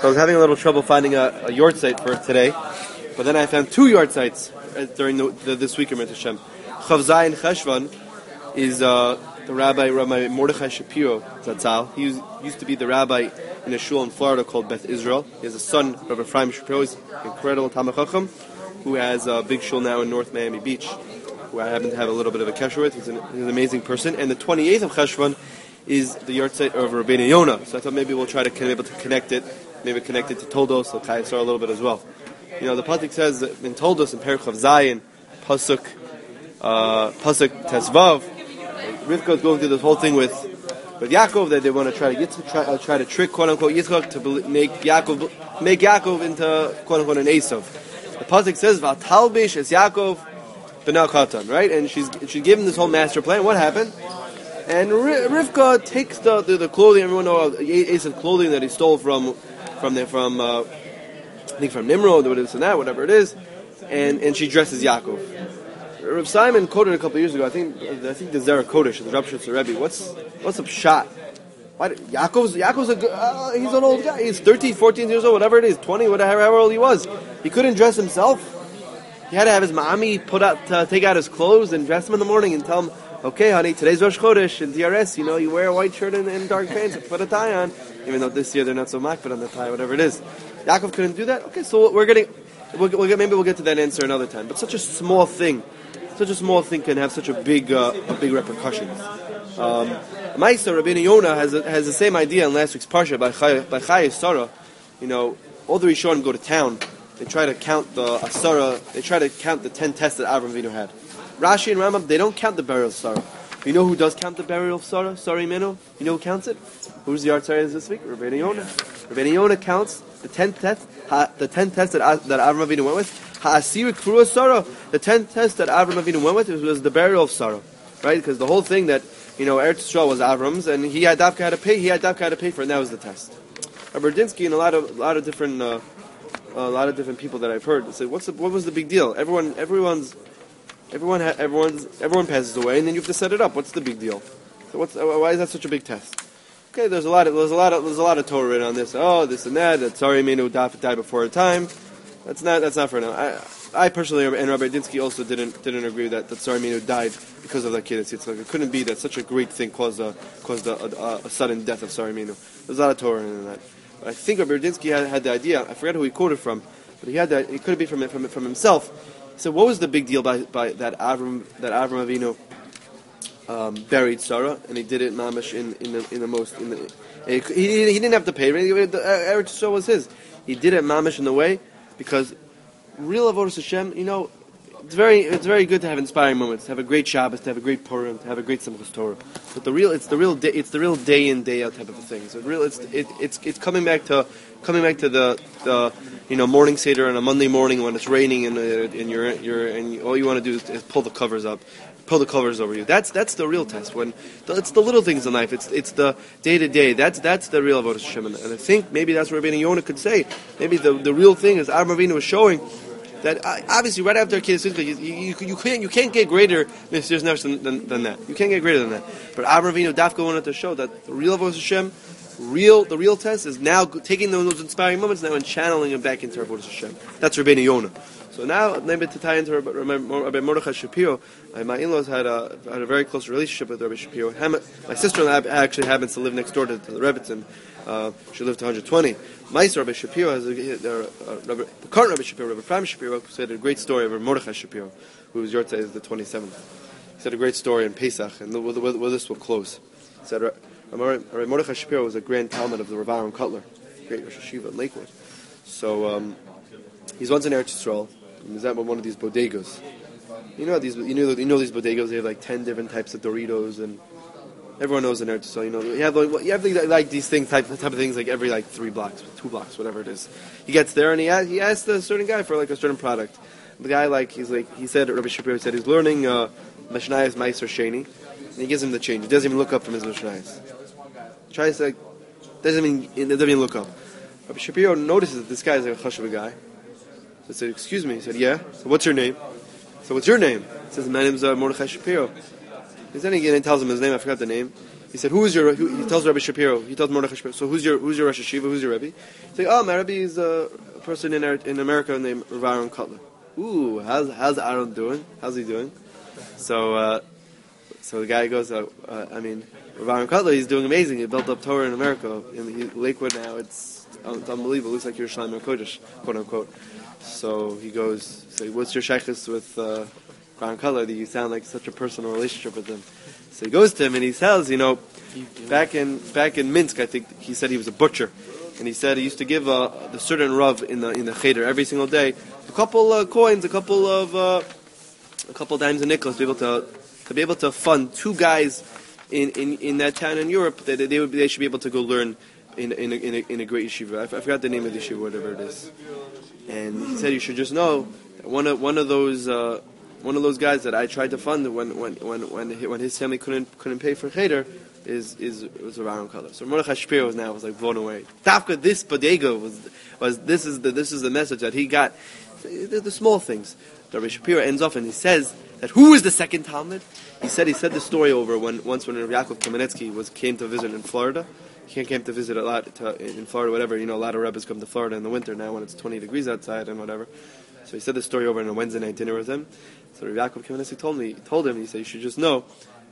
So I was having a little trouble finding a yard site for today, but then I found two yard sites during this week in Mitzvah Hashem. Chav Zayin Cheshvan is the Rabbi Mordechai Shapiro Zatzal. He used to be the rabbi in a shul in Florida called Beth Israel. He has a son, Rabbi Ephraim Shapiro. He's an incredible Talmid Chacham who has a big shul now in North Miami Beach, who I happen to have a little bit of a kesher with. He's an amazing person. And the 28th of Cheshvan is the yard site of Rabbeinu Yonah. So I thought maybe we'll try to be able to connect it to Toldos, L'Chai Yisrael a little bit as well. You know, the pasuk says in Toldos, in Perek Chav Zayin, pasuk Tesvav, Rivka is going through this whole thing with Yaakov that they want to try to trick quote unquote Yitzchak to make Yaakov into quote unquote an Esav. The pasuk says V'atalbish es Yaakov b'nei Katan, right? And she's given this whole master plan. What happened? And Rivka takes the clothing. Everyone knows Esav clothing that he stole from Nimrod or this and that, whatever it is, and she dresses Yaakov. Rav Simon quoted a couple of years ago. I think the Zera Kodesh, the Rav Shitzer Rebbe. What's a pshat? Why Yaakov's he's an old guy. He's 13, 14 years old, whatever it is, 20, whatever old he was. He couldn't dress himself. He had to have his mommy take out his clothes and dress him in the morning and tell him, okay, honey, today's Rosh Chodesh in DRS. You know, you wear a white shirt and dark pants and put a tie on. Even though this year they're not so makbid on the tie, whatever it is. Yaakov couldn't do that. Okay, so maybe we'll get to that answer another time. But such a small thing can have such a big repercussions. Ma'aser Rabbeinu Yonah has the same idea in last week's parsha by Chai Sarah. You know, all the Rishonim go to town. They try to count the Asara. They try to count the 10 tests that Avram Avinu had. Rashi and Rambam, they don't count the burial of Sarah. You know who does count the burial of Sarah? Sarah Imenu? You know who counts it? Who's the yard Sarah this week? Rabbeinu Yonah. Rabbeinu Yonah counts the 10 tests that Avram Avinu went with. Ha'asir Kfurah Sarah. The 10 tests that Avram Avinu went with was the burial of Sarah, right? Because the whole thing that Eretz Yisrael was Avram's, and he had Dafka had to pay. He had Dafka had to pay for it, and that was the test. Berdinsky and a lot of different people that I've heard say, what was the big deal? Everyone passes away, and then you have to set it up. What's the big deal? So why is that such a big test? Okay, there's a lot of Torah written on this. Oh, this and that. That sorry, Menu died before her time. That's not for now. I personally, and Rabbi Dinsky also didn't agree that sorry, Menu died because of that kid. It's like it couldn't be that such a great thing caused a sudden death of sorry, Menu. There's a lot of Torah in that. But I think Rabbi Dinsky had the idea. I forget who he quoted from, but he had that. It could be from himself. So what was the big deal by that Avram Avinu buried Sarah, and he did it mamish he didn't have to pay. Eretz Yisrael was his. He did it mamish in the way because real avodas Hashem. It's very good to have inspiring moments, to have a great Shabbos, to have a great Purim, to have a great Simchas Torah. But it's the real day in day out type of a thing. So it's coming back to the morning seder on a Monday morning when it's raining and all you want to do is pull the covers over you. That's the real test. When it's the little things in life. It's the day to day. That's the real avodas Hashem. And I think maybe that's what Rabbeinu Yonah could say. Maybe the real thing is Avram Avinu was showing that obviously right after Kedah Simcha you can't get greater than that. You can't get greater than that. But Avram Avinu Dafka wanted to show that the real avodas Hashem. The real test is now taking those inspiring moments now and channeling them back into avodas Hashem. That's Rabbeinu Yonah. So now, maybe to tie into Rabbi Mordechai Shapiro, my in-laws had a very close relationship with Rabbi Shapiro. My sister-in-law actually happens to live next door to the Rebbitzin. She lived to 120. My Rabbi Shapiro the current Rabbi Shapiro, Rabbi Ephraim Shapiro, said a great story of Rabbi Mordechai Shapiro, who was Yortzei is the 27th. He said a great story in Pesach, and with this will close. He said Rabbi Mordechai Shapiro was a grand Talmud of the Rav Aaron Kotler, great Rosh Hashiva in Lakewood. So he's once in Eretz Yisrael. He was at one of these bodegas. You know these bodegas. They have like 10 different types of Doritos, and everyone knows in Eretz Yisrael. You have like these things type of things like every 3 blocks, 2 blocks, whatever it is. He gets there and he asks a certain guy for like a certain product. The guy he said Rabbi Shapiro said he's learning Mishnayos Meiser Sheni, and he gives him the change. He doesn't even look up from his Mishnayos. Tries to doesn't even look up. Rabbi Shapiro notices that this guy is a chashuv guy. So he said, "Excuse me." He said, "Yeah." So what's your name? So what's your name? He says, "My name's Mordechai Shapiro." Then he tells him his name. I forgot the name. He said, he tells Rabbi Shapiro, he tells Mordechai Shapiro, so who's your Rosh Hashiva, who's your Rebbe? He's like, oh, my Rebbe is a person in America named Rav Aaron Kotler. Ooh, how's Aaron doing? How's he doing? So the guy goes, Rav Aaron Kotler, he's doing amazing. He built up Torah in America. In Lakewood now, it's unbelievable. It looks like Yerushalayim HaKodesh, quote unquote. So he goes, what's your shaykhus with Rav Aaron Kotler? You sound like such a personal relationship with him. So he goes to him and he tells, back in Minsk, I think he said he was a butcher, and he said he used to give the certain rav in the cheder every single day a couple coins, a couple dimes and nickels to be able to fund two guys in that town in Europe that they should be able to go learn in a great yeshiva. I forgot the name of the yeshiva, whatever it is. And he said you should just know that one of those guys that I tried to fund when his family couldn't pay for cheder was Aaron Kotler. So Mordechai Shapiro was like blown away. Tafka, this bodega this is the message that he got. The small things. Rabbi Shapiro ends off and he says that who is the second Talmud? He said the story over once when Rabbi Yaakov Kamenetsky came to visit in Florida. He came to visit a lot in Florida, whatever. A lot of rabbis come to Florida in the winter now when it's 20 degrees outside and whatever. So he said the story over in a Wednesday night dinner with him. So Rabbi Yaakov Kamenetsky told him, he said, you should just know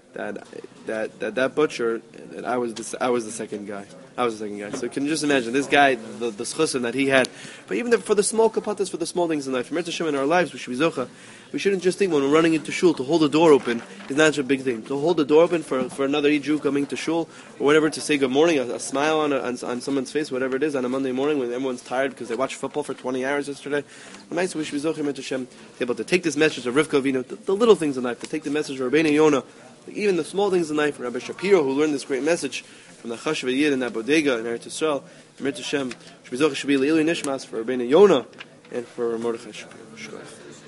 that butcher, that I was the second guy. I was the second guy. So you can just imagine this guy, the schusim that he had. But even for the small kapatas, for the small things in life, Mirza Hashem in our lives, we should be zocha. We shouldn't just think when we're running into shul to hold the door open is not such a big thing. To hold the door open for another Jew coming to shul or whatever, to say good morning, a smile on someone's face, whatever it is, on a Monday morning when everyone's tired because they watched football for 20 hours yesterday. Nice, we should be zocha Mirza Hashem, able to take this message of Rivka Avinu, the little things in life, to take the message of Rabbeinu Yonah, even the small things in life. Rabbi Shapiro, who learned this great message from the Chashva Yid in that bodega in Eretz Yisrael, Mirza Hashem, should be Le'ilui Nishmas for Rabbeinu Yonah and for Mordechai Shapiro.